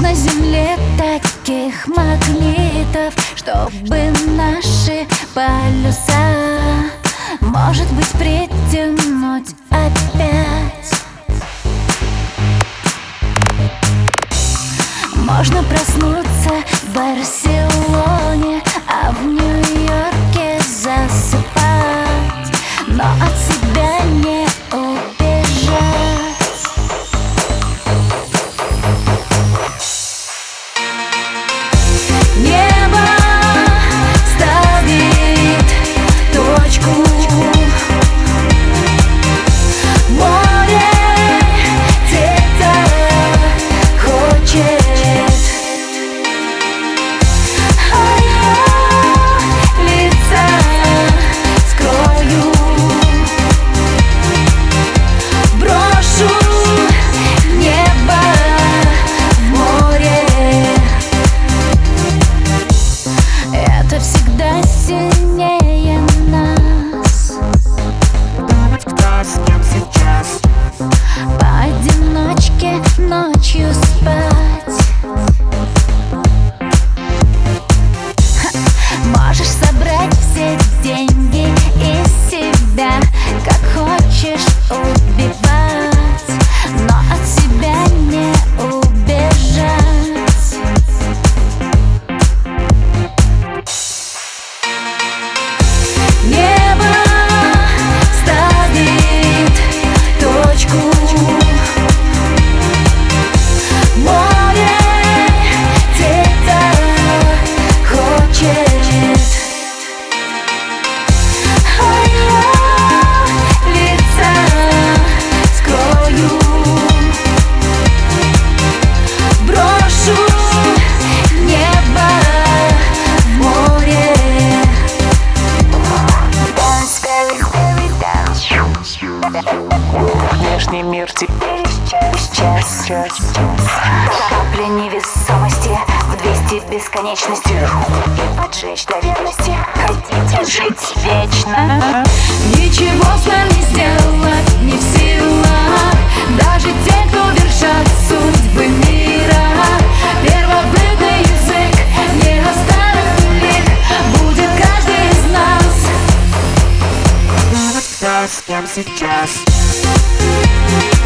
на земле таких магнитов, чтобы наши полюса, может быть, притянуть опять. Можно проснуться в Барселоне, а в Нью-Йорке засыпать, но от себя не убежать. Небо ставит точку, море где-то хочет. Всегда сильнее нас. Кто с кем сейчас? Поодиночке ночью спать. Можешь собрать все деньги из себя, как хочешь убивать, но от себя не убежать. Небо ставит точку, море где-то хочет. А я лица скрою, брошу небо в море. Внешний мир теперь исчез. Капля невесомости в 200 бесконечности, и поджечь до верности. Хотите жить вечно? Ничего с нами сделать не в силах даже те, кто вершат судьбы мира. Первобытный язык не оставит улик, будет каждый из нас. Кто с кем сейчас?